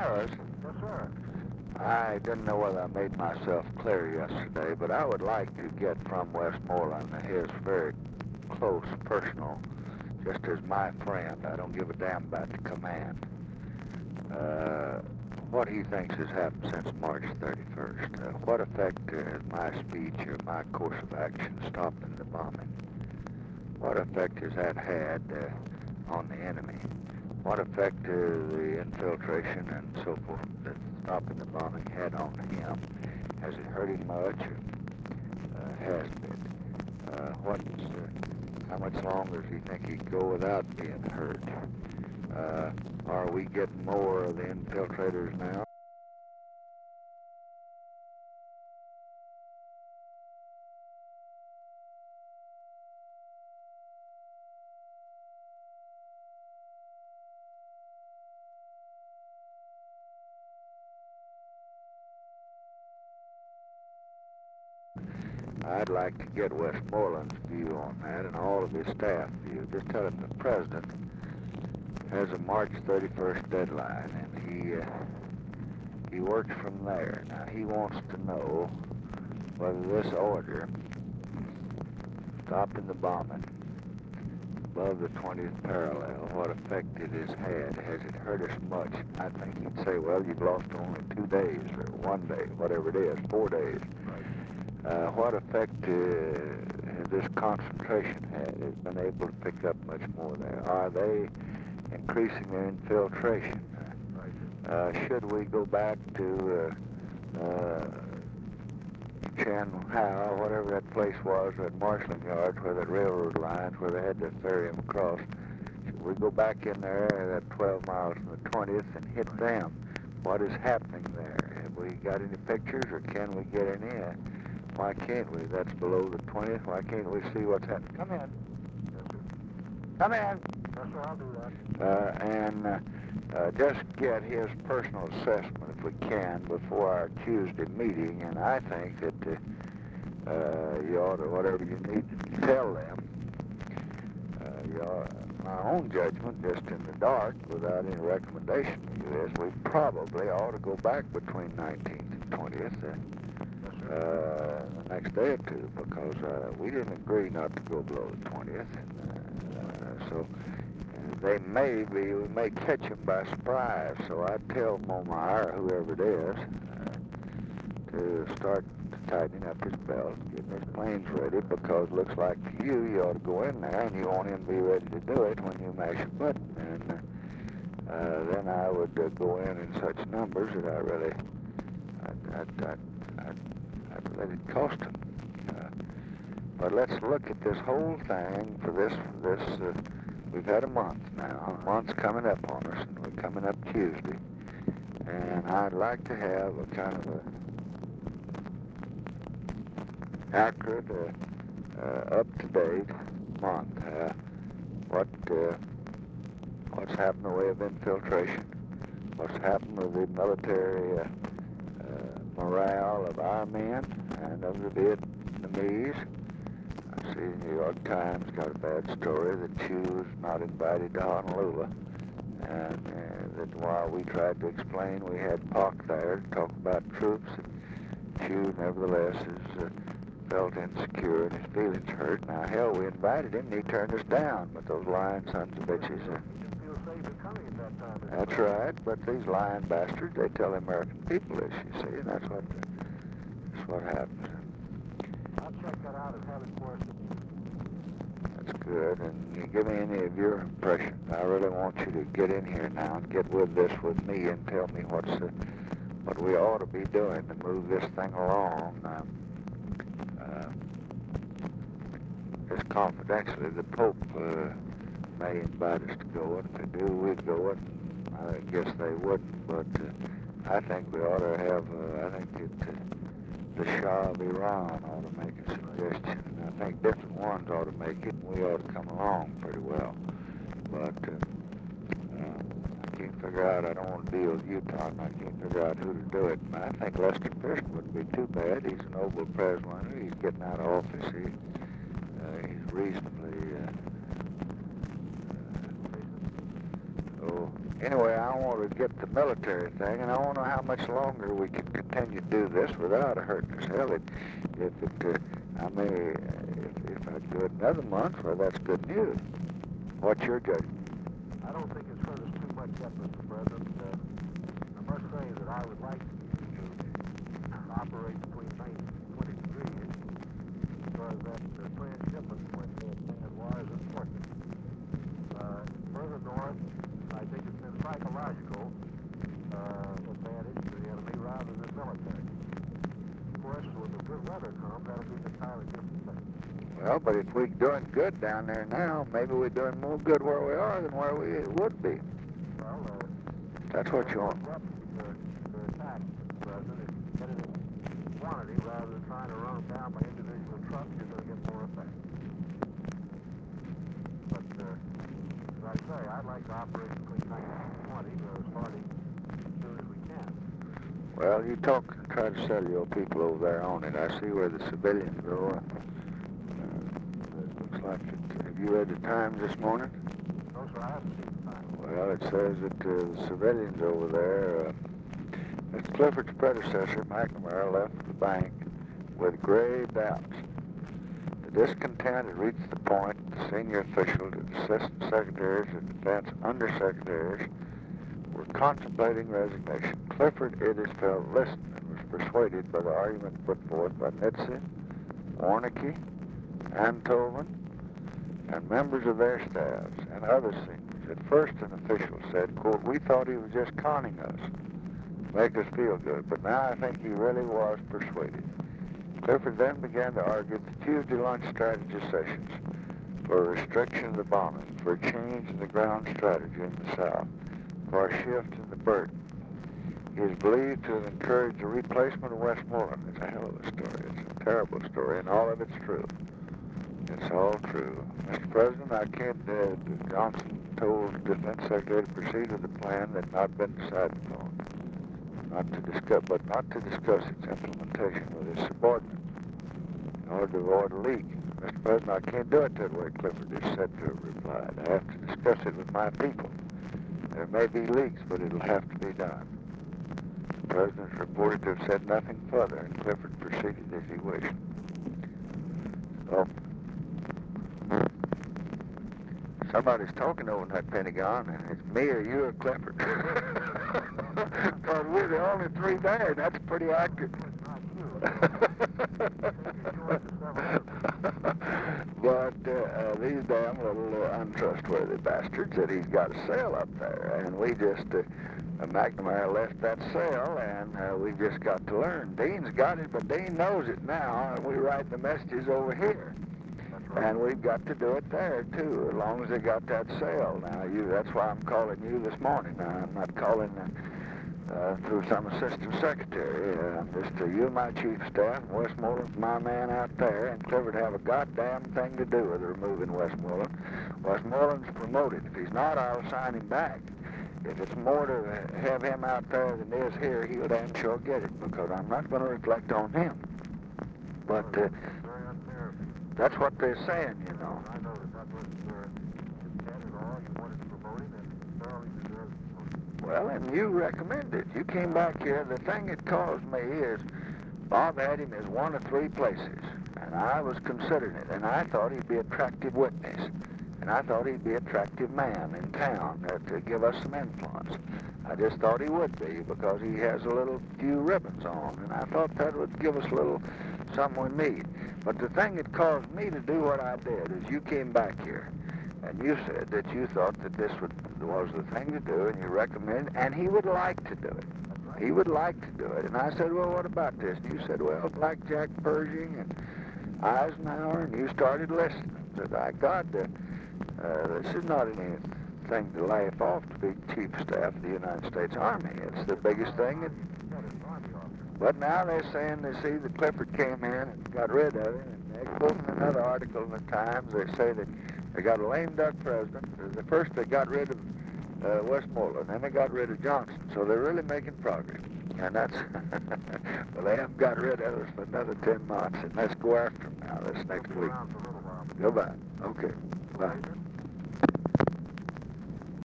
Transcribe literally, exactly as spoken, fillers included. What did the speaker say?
Harris. Yes, sir. I didn't know whether I made myself clear yesterday, but I would like to get from Westmoreland his very close personal, just as my friend, I don't give a damn about the command, uh, what he thinks has happened since March thirty-first. Uh, what effect uh, has my speech or my course of action stopping the bombing? What effect has that had uh, on the enemy? What effect uh, the infiltration and so forth that stopping the bombing had on him? Has it hurt him much? Uh, has it? Uh, what, uh, how much longer does he think he'd go without being hurt? Uh, are we getting more of the infiltrators now? I'd like to get Westmoreland's view on that and all of his staff view. Just tell him the president has a March thirty-first deadline, and he uh, he works from there. Now, he wants to know whether this order stopping the bombing above the twentieth parallel, what effect it has had. Has it hurt us much? I think he'd say, well, you've lost only two days or one day, whatever it is, four days. Uh, what effect uh, has this concentration had? Has been able to pick up much more there? Are they increasing their infiltration? Uh, should we go back to uh, uh, Chan Hao, whatever that place was, that marshalling yards, where that railroad lines, where they had to ferry them across? Should we go back in there, that twelve miles from the twentieth, and hit them? What is happening there? Have we got any pictures, or can we get any? Uh, Why can't we? That's below the twentieth. Why can't we see what's happening? Come in. Yes, sir. Come in. Yes, sir, I'll do that. Uh, and uh, uh, just get his personal assessment, if we can, before our Tuesday meeting. And I think that uh, uh, you ought to, whatever you need to tell them, uh, you ought, my own judgment, just in the dark, without any recommendation to you, is we probably ought to go back between nineteenth and twentieth. Uh, Uh, the next day or two, because uh, we didn't agree not to go below the twentieth. Uh, so uh, they may be, we may catch him by surprise. So I tell Momar, whoever it is, uh, to start tightening up his belt, getting his planes ready, because it looks like to you, you ought to go in there and you want him to be ready to do it when you mash a button. And uh, uh, then I would uh, go in in such numbers that I really, I'd, I'd, I'd, I'd I'd let it cost him. Uh, but let's look at this whole thing for this, this, uh, we've had a month now. A month's coming up on us, and we're coming up Tuesday. And I'd like to have a kind of a accurate, uh, uh, up-to-date month. Uh, what, uh, what's happened in the way of infiltration? What's happened with the military uh, morale of our men and of the Vietnamese. I see the New York Times got a bad story that Chu's not invited to Honolulu, and uh, that while we tried to explain we had P O C there to talk about troops, and Chu nevertheless has uh, felt insecure and his feelings hurt. Now, hell, we invited him and he turned us down, but those lying sons of bitches are... That's right, but these lying bastards, they tell the American people this, you see, and that's what, that's what happens. I'll check that out and have it for us. That's good, and you give me any of your impressions. I really want you to get in here now and get with this with me and tell me what's the, what we ought to be doing to move this thing along. Um, uh, just confidentially, the Pope uh, may invite us to go, and if they do, we'd go, and I guess they wouldn't, but uh, I think we ought to have, uh, I think that uh, the Shah of Iran ought to make a suggestion, and I think different ones ought to make it, and we ought to come along pretty well. But uh, uh, I can't figure out, I don't want to deal with Utah, and I can't figure out who to do it. And I think Lester Pearson wouldn't be too bad. He's a noble president. He's getting out of office. He, uh, he's reasonably... Uh, uh, oh, anyway, I want to get the military thing, and I want to know how much longer we can continue to do this without hurting us. Hell, it, if it, uh, I mean, if, if I do it another month, well, that's good news. What's your judgment? I don't think it's hurt us too much yet, Mister President. Uh, I must say that I would like to operate between nineteen and twenty degrees because that uh, transshipment when the San Juan is important. Uh, further north, I think it's been psychological uh, advantage to the enemy rather than military. Of course, when the good weather comes, that'll be an entirely different thing. Well, but if we're doing good down there now, maybe we're doing more good where we are than where we would be. Well, uh, That's what you want. weapons to, to attack, Mister President. If you get it in quantity rather than trying to run them down by individual trucks, you're going to get more effect. But, uh, as I say, I'd like to operate between nineteen and twenty, uh, starting as soon as we can. Well, you talk and try to sell your people over there on it. I see where the civilians go. Looks like it. Have you read the Times this morning? No, sir, I haven't seen the time. Well, it says that uh, the civilians over there, uh, Mister Clifford's predecessor, McNamara, left the bank with grave doubts. The discontent had reached the point the senior officials, the assistant secretaries, and defense undersecretaries were contemplating resignation. Clifford, it is felt, listened and was persuaded by the arguments put forth by Nitze, Warnke, Antoven, and members of their staffs and other seniors. At first, an official said, quote, "We thought he was just conning us, make us feel good, but now I think he really was persuaded." Clifford then began to argue the Tuesday lunch strategy sessions for a restriction of the bombing, for a change in the ground strategy in the South, for a shift in the burden. He is believed to have encouraged the replacement of Westmoreland. It's a hell of a story. It's a terrible story, and all of it's true. It's all true. Mister President, I can't, uh, Johnson told the Defense Secretary to proceed with a plan that had not been decided upon, not to discuss, but not to discuss its implementation with his subordinate in order to avoid a leak. Mister President, I can't do it that way, Clifford is said to have replied. I have to discuss it with my people. There may be leaks, but it'll have to be done. The President is reported to have said nothing further, and Clifford proceeded as he wished. So, somebody's talking over in that Pentagon, and it's me or you or Clifford. Because we're the only three there, and that's pretty accurate. But uh, uh, these damn little uh, untrustworthy bastards that he's got a sail up there, and we just, uh, uh, McNamara left that sail, and uh, we just got to learn. Dean's got it, but Dean knows it now, and we write the messages over here. And we've got to do it there, too, as long as they got that sail. Now, you, that's why I'm calling you this morning. Now, I'm not calling uh, uh, through some assistant secretary. Uh, I'm just uh, you, my chief of staff, and Westmoreland's my man out there, and Clifford have a goddamn thing to do with removing Westmoreland. Westmoreland's promoted. If he's not, I'll sign him back. If it's more to have him out there than is here, he'll damn sure get it, because I'm not going to reflect on him. But uh, that's what they're saying, you know. I know that that was intent at all. You wanted to promote him and thoroughly deserved it. Well, and you recommended. You came back here. The thing that caused me is Bob had him as one of three places, and I was considering it, and I thought he'd be an attractive witness, and I thought he'd be an attractive man in town uh, to give us some influence. I just thought he would be because he has a little few ribbons on, and I thought that would give us a little something we need. But the thing that caused me to do what I did is you came back here, and you said that you thought that this would, was the thing to do, and you recommended, and he would like to do it. He would like to do it. And I said, well, what about this? And you said, well, Blackjack Pershing and Eisenhower, and you started listening. I said, I God, uh, uh, this is not anything to laugh off to be Chief of Staff of the United States Army. It's the biggest thing that... But now they're saying they see that Clifford came in and got rid of him, and they're quoting another article in the Times. They say that they got a lame duck president. The first they got rid of uh, Westmoreland, then they got rid of Johnson. So they're really making progress. And that's, well, they haven't got rid of us for another ten months, and let's go after them now this next week. Goodbye. Okay. Bye.